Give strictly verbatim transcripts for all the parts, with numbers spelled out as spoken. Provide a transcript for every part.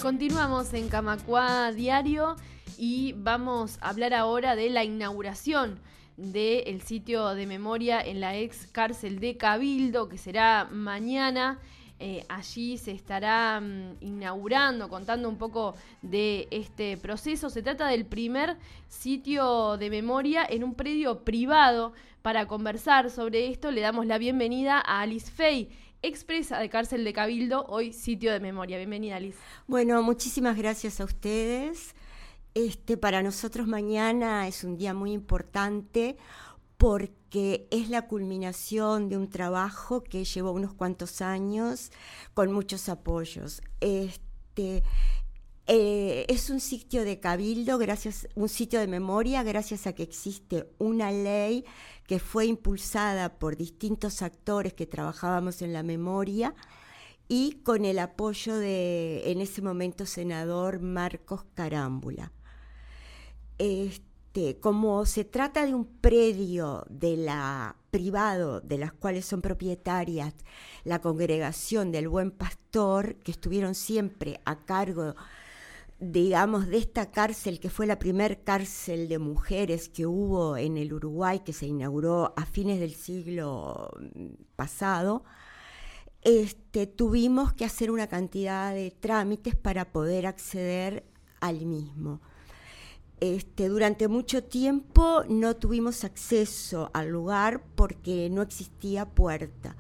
Continuamos en Camacuá Diario y vamos a hablar ahora de la inauguración del sitio de memoria en la ex cárcel de Cabildo, que será mañana. Eh, allí se estará um, inaugurando, contando un poco de este proceso. Se trata del primer sitio de memoria en un predio privado. Para conversar sobre esto le damos la bienvenida a Alice Fey, expresa de Cárcel de Cabildo, hoy sitio de memoria. Bienvenida, Alice. Bueno, muchísimas gracias a ustedes. Este, para nosotros mañana es un día muy importante porque es la culminación de un trabajo que llevó unos cuantos años con muchos apoyos. Este, eh, es un sitio de Cabildo, gracias, un sitio de memoria, gracias a que existe una ley que fue impulsada por distintos actores que trabajábamos en la memoria y con el apoyo de, en ese momento, senador Marcos Carámbula. Este, como se trata de un predio de la, privado, de las cuales son propietarias la Congregación del Buen Pastor, que estuvieron siempre a cargo, digamos, de esta cárcel, que fue la primer cárcel de mujeres que hubo en el Uruguay, que se inauguró a fines del siglo pasado, este, tuvimos que hacer una cantidad de trámites para poder acceder al mismo. Este, durante mucho tiempo no tuvimos acceso al lugar porque no existía puerta.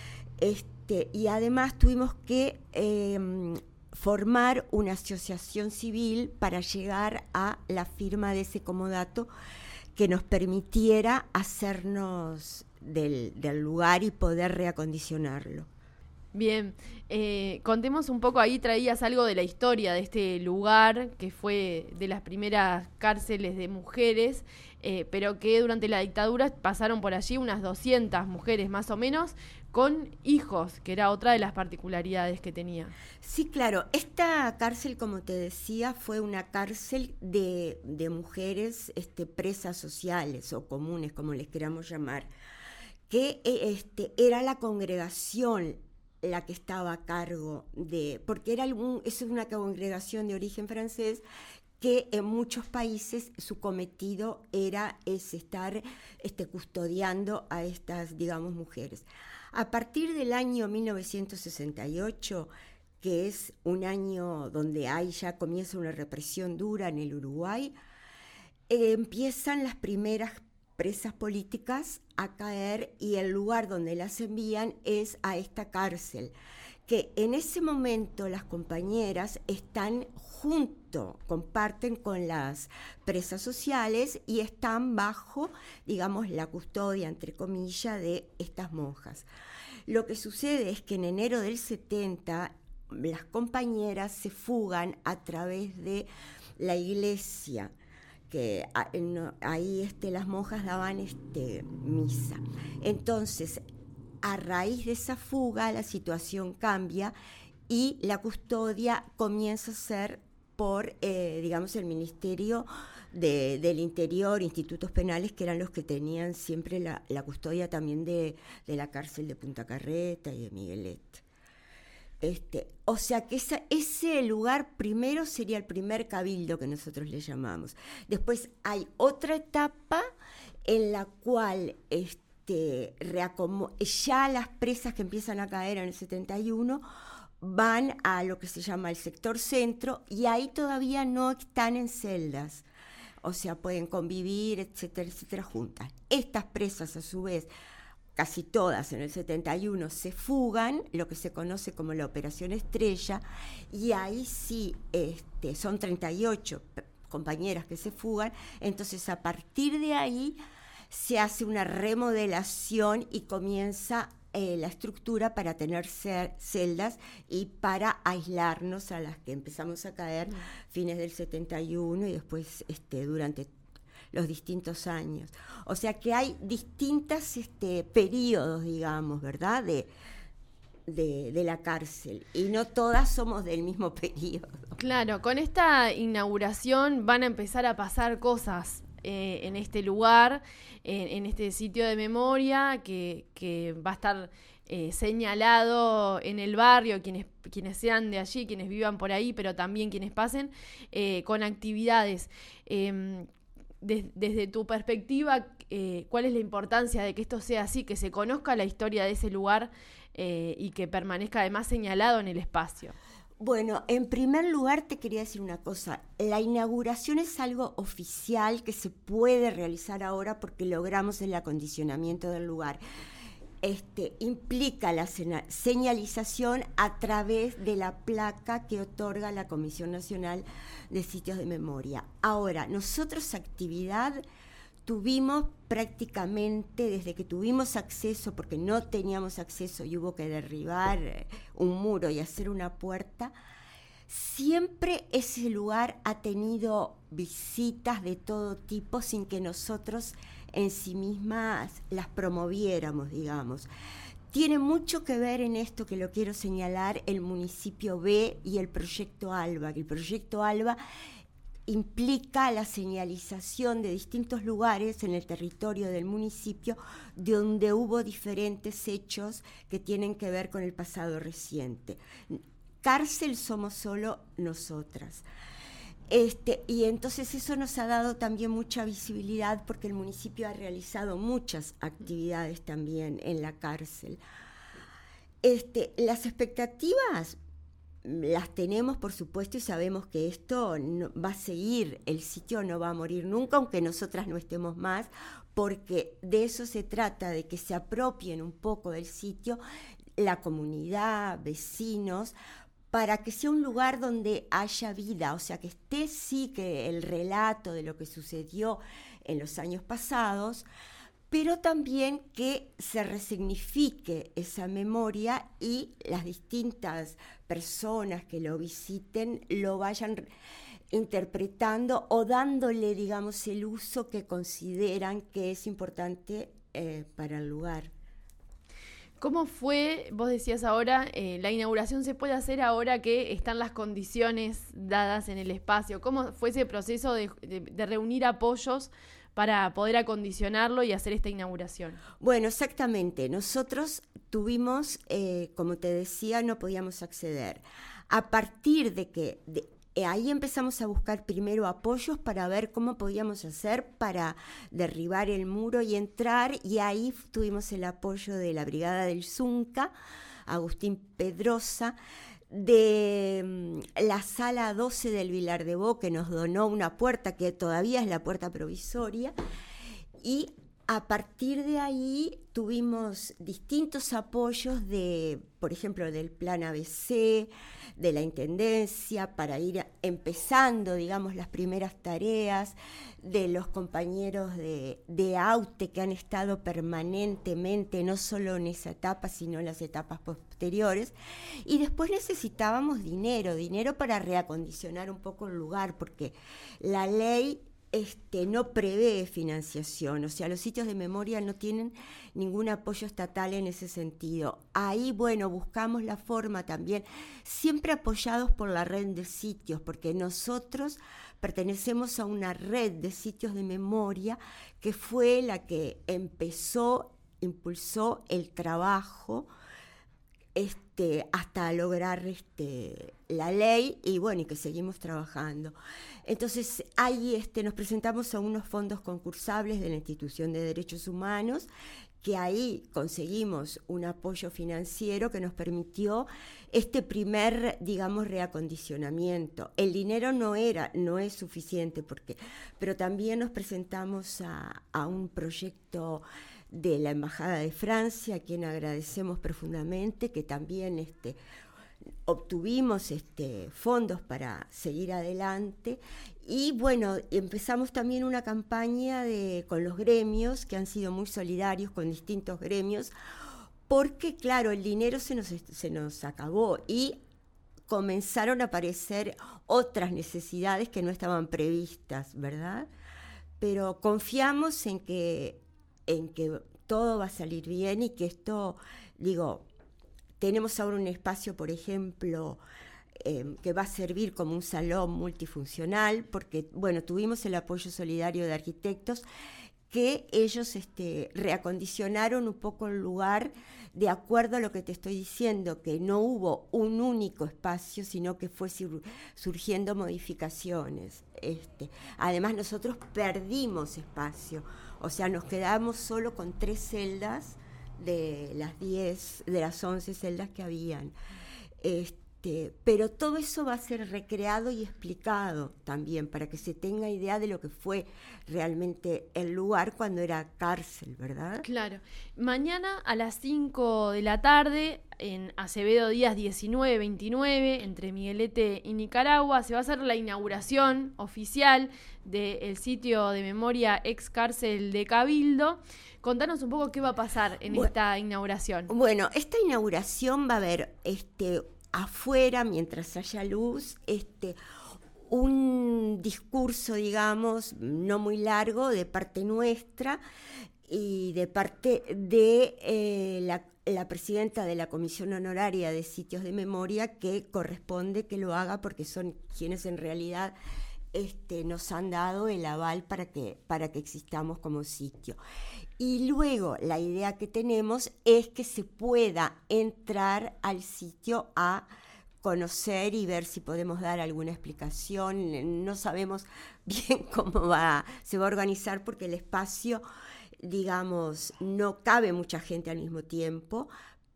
Este, y además tuvimos que eh, formar una asociación civil para llegar a la firma de ese comodato que nos permitiera hacernos del, del lugar y poder reacondicionarlo. Bien, eh, contemos un poco, ahí traías algo de la historia de este lugar, que fue de las primeras cárceles de mujeres, eh, pero que durante la dictadura pasaron por allí unas doscientas mujeres más o menos, con hijos, que era otra de las particularidades que tenía. Sí, claro, esta cárcel, como te decía, fue una cárcel de, de mujeres este, presas sociales o comunes, como les queramos llamar, que este, era la congregación la que estaba a cargo de, porque era algún, es una congregación de origen francés que en muchos países su cometido era es estar este, custodiando a estas, digamos, mujeres. A partir del año mil novecientos sesenta y ocho, que es un año donde hay ya comienza una represión dura en el Uruguay, eh, empiezan las primeras presas políticas a caer y el lugar donde las envían es a esta cárcel, que en ese momento las compañeras están junto, comparten con las presas sociales y están bajo, digamos, la custodia, entre comillas, de estas monjas. Lo que sucede es que en enero del setenta las compañeras se fugan a través de la iglesia, que ahí este, las monjas daban este, misa. Entonces, a raíz de esa fuga, la situación cambia y la custodia comienza a ser por, eh, digamos, el Ministerio de, del Interior, institutos penales, que eran los que tenían siempre la, la custodia también de, de la cárcel de Punta Carreta y de Miguelet. Este, o sea que esa, ese lugar primero sería el primer cabildo que nosotros le llamamos. Después hay otra etapa en la cual este, reacomo- ya las presas que empiezan a caer en el setenta y uno van a lo que se llama el sector centro y ahí todavía no están en celdas. O sea, pueden convivir, etcétera, etcétera, juntas. Estas presas, a su vez, casi todas en el setenta y uno se fugan, lo que se conoce como la Operación Estrella, y ahí sí este, son treinta y ocho compañeras que se fugan, entonces a partir de ahí se hace una remodelación y comienza eh, la estructura para tener celdas y para aislarnos a las que empezamos a caer mm. fines del setenta y uno y después este, durante los distintos años. O sea que hay distintos este, periodos, digamos, ¿verdad?, de, de, de la cárcel. Y no todas somos del mismo periodo. Claro, con esta inauguración van a empezar a pasar cosas eh, en este lugar, en, en este sitio de memoria, que, que va a estar eh, señalado en el barrio, quienes, quienes sean de allí, quienes vivan por ahí, pero también quienes pasen, eh, con actividades. Eh, des, desde tu perspectiva, eh, ¿cuál es la importancia de que esto sea así, que se conozca la historia de ese lugar eh, y que permanezca además señalado en el espacio? Bueno, en primer lugar te quería decir una cosa. La inauguración es algo oficial que se puede realizar ahora porque logramos el acondicionamiento del lugar. Este, implica la señalización a través de la placa que otorga la Comisión Nacional de Sitios de Memoria. Ahora, nosotros actividad tuvimos prácticamente desde que tuvimos acceso, porque no teníamos acceso y hubo que derribar un muro y hacer una puerta, siempre ese lugar ha tenido visitas de todo tipo sin que nosotros en sí mismas las promoviéramos, digamos. Tiene mucho que ver en esto, que lo quiero señalar, el municipio B y el proyecto ALBA. El proyecto ALBA implica la señalización de distintos lugares en el territorio del municipio donde hubo diferentes hechos que tienen que ver con el pasado reciente. Cárcel somos solo nosotras. Este, y entonces eso nos ha dado también mucha visibilidad porque el municipio ha realizado muchas actividades también en la cárcel. Este, las expectativas las tenemos, por supuesto, y sabemos que esto no, va a seguir, el sitio no va a morir nunca, aunque nosotras no estemos más, porque de eso se trata, de que se apropien un poco del sitio la comunidad, vecinos, para que sea un lugar donde haya vida, o sea, que esté sí que el relato de lo que sucedió en los años pasados, pero también que se resignifique esa memoria y las distintas personas que lo visiten lo vayan interpretando o dándole, digamos, el uso que consideran que es importante eh, para el lugar. ¿Cómo fue, vos decías ahora, eh, la inauguración se puede hacer ahora que están las condiciones dadas en el espacio? ¿Cómo fue ese proceso de, de, de reunir apoyos para poder acondicionarlo y hacer esta inauguración? Bueno, exactamente. Nosotros tuvimos, eh, como te decía, no podíamos acceder. A partir de que de, eh, ahí empezamos a buscar primero apoyos para ver cómo podíamos hacer para derribar el muro y entrar, y ahí tuvimos el apoyo de la Brigada del Zunca, Agustín Pedrosa, de la sala doce del Vilar de Bo, que nos donó una puerta que todavía es la puerta provisoria, y a partir de ahí tuvimos distintos apoyos de, por ejemplo, del Plan A B C, de la Intendencia, para ir empezando, digamos, las primeras tareas, de los compañeros de, de AUTE que han estado permanentemente, no solo en esa etapa, sino en las etapas posteriores. Y después necesitábamos dinero, dinero para reacondicionar un poco el lugar, porque la ley Este, no prevé financiación, o sea, los sitios de memoria no tienen ningún apoyo estatal en ese sentido. Ahí, bueno, buscamos la forma también, siempre apoyados por la red de sitios, porque nosotros pertenecemos a una red de sitios de memoria que fue la que empezó, impulsó el trabajo Este, hasta lograr este, la ley y bueno, y que seguimos trabajando. Entonces, ahí este, nos presentamos a unos fondos concursables de la Institución de Derechos Humanos, que ahí conseguimos un apoyo financiero que nos permitió este primer, digamos, reacondicionamiento. El dinero no era, no es suficiente, porque, pero también nos presentamos a, a un proyecto de la Embajada de Francia, a quien agradecemos profundamente, que también este, obtuvimos este, fondos para seguir adelante. Y bueno, empezamos también una campaña de, con los gremios, que han sido muy solidarios con distintos gremios, porque claro, el dinero se nos, se nos acabó y comenzaron a aparecer otras necesidades que no estaban previstas, ¿verdad? Pero confiamos en que en que todo va a salir bien y que esto, digo, tenemos ahora un espacio, por ejemplo, eh, que va a servir como un salón multifuncional, porque, bueno, tuvimos el apoyo solidario de arquitectos que ellos este, reacondicionaron un poco el lugar de acuerdo a lo que te estoy diciendo, que no hubo un único espacio, sino que fue sur- surgiendo modificaciones. Este, además, nosotros perdimos espacio, o sea, nos quedamos solo con tres celdas de las diez, de las once celdas que habían. Este, pero todo eso va a ser recreado y explicado también, para que se tenga idea de lo que fue realmente el lugar cuando era cárcel, ¿verdad? Claro. Mañana a las cinco de la tarde, en Acevedo Díaz diecinueve veintinueve, entre Miguelete y Nicaragua, se va a hacer la inauguración oficial del sitio de memoria ex cárcel de Cabildo. Contanos un poco qué va a pasar en bueno, esta inauguración. Bueno, esta inauguración va a haber este, afuera, mientras haya luz, este, un discurso, digamos, no muy largo, de parte nuestra y de parte de eh, la, la presidenta de la Comisión Honoraria de Sitios de Memoria, que corresponde que lo haga porque son quienes en realidad este, nos han dado el aval para que, para que existamos como sitio. Y luego la idea que tenemos es que se pueda entrar al sitio a conocer y ver si podemos dar alguna explicación. No sabemos bien cómo va, se va a organizar porque el espacio, digamos, no cabe mucha gente al mismo tiempo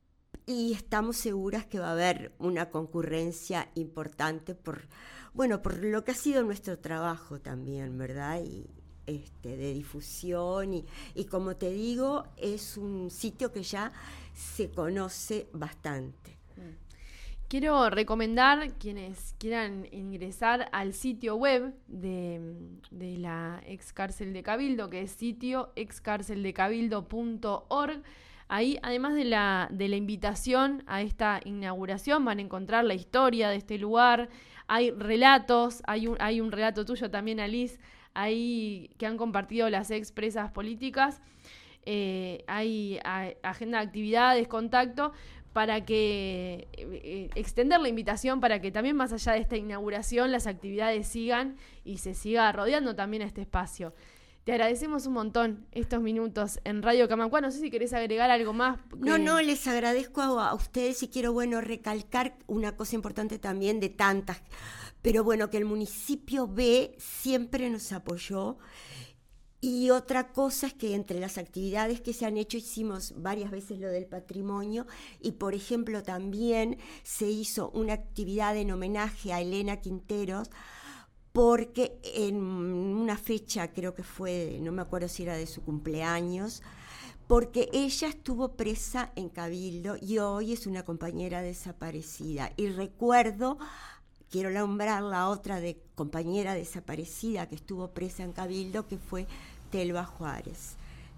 y estamos seguras que va a haber una concurrencia importante por, bueno, por lo que ha sido nuestro trabajo también, ¿verdad? Y Este, de difusión y, y como te digo, es un sitio que ya se conoce bastante. Quiero recomendar quienes quieran ingresar al sitio web de, de la ex cárcel de Cabildo, que es sitio ex cárcel de cabildo punto org. Ahí, además de la, de la invitación a esta inauguración, van a encontrar la historia de este lugar. Hay relatos, hay un, hay un relato tuyo también, Alice, ahí que han compartido las expresas políticas. Eh, hay a, agenda de actividades, contacto, para que eh, extender la invitación para que también más allá de esta inauguración las actividades sigan y se siga rodeando también a este espacio. Te agradecemos un montón estos minutos en Radio Camacuá. No sé si querés agregar algo más. Que... No, no, les agradezco a, a ustedes y quiero, bueno, recalcar una cosa importante también de tantas, pero bueno, que el municipio B siempre nos apoyó. Y otra cosa es que entre las actividades que se han hecho hicimos varias veces lo del patrimonio y, por ejemplo, también se hizo una actividad en homenaje a Elena Quinteros, porque en una fecha, creo que fue, no me acuerdo si era de su cumpleaños, porque ella estuvo presa en Cabildo y hoy es una compañera desaparecida. Y recuerdo, quiero nombrar la otra de compañera desaparecida que estuvo presa en Cabildo, que fue Telva Juárez.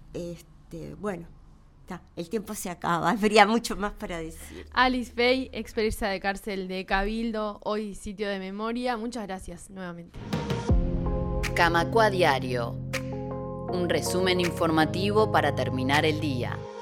Este, bueno, ta, el tiempo se acaba, habría mucho más para decir. Alice Fey, experiencia de cárcel de Cabildo, hoy sitio de memoria. Muchas gracias nuevamente. Camacuá Diario, un resumen informativo para terminar el día.